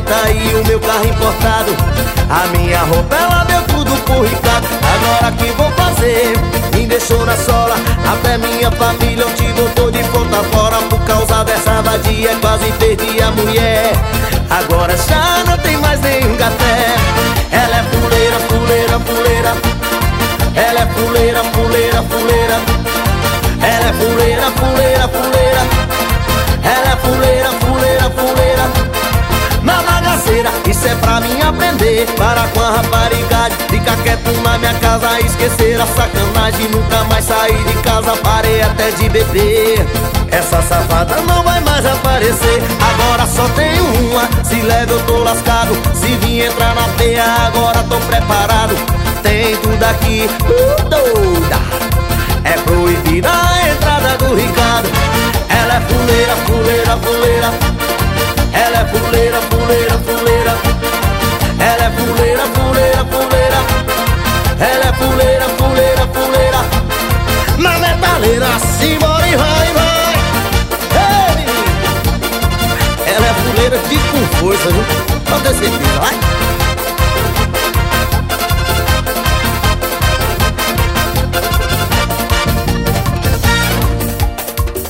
preta e o meu carro importado. A minha roupa ela deu tudo pro Ricardo. Agora que vou fazer? Me deixou na sola. Até minha família te botou de ponta fora. Por causa dessa vadia quase perdi a mulher. Agora já não tem mais nenhum café. Ela é fuleira, fuleira, fuleira. Ela é fuleira, fuleira, fuleira. Ela é fuleira, fuleira, fuleira. Ela é fuleira, fuleira, fuleira. Na bagaceira, isso é pra mim aprender. Para com a raparigade, fica quieto na minha casa. Esquecer a sacanagem, nunca mais sair de casa. Parei até de beber. Essa safada não vai mais aparecer. Agora só tenho uma, se leve eu tô lascado. Se vir entrar na feia, agora tô preparado. Tem tudo aqui, doida. É proibida a entrada do Ricardo. Ela é fuleira, fuleira, fuleira. Ela é fuleira, fuleira, fuleira. Ela é fuleira, fuleira, fuleira. Ela é fuleira, fuleira, fuleira. Na metaleira, simbora e vai, vai. Ei, menino. Ela é fuleira de com força, viu? Pode ter certeza, vai.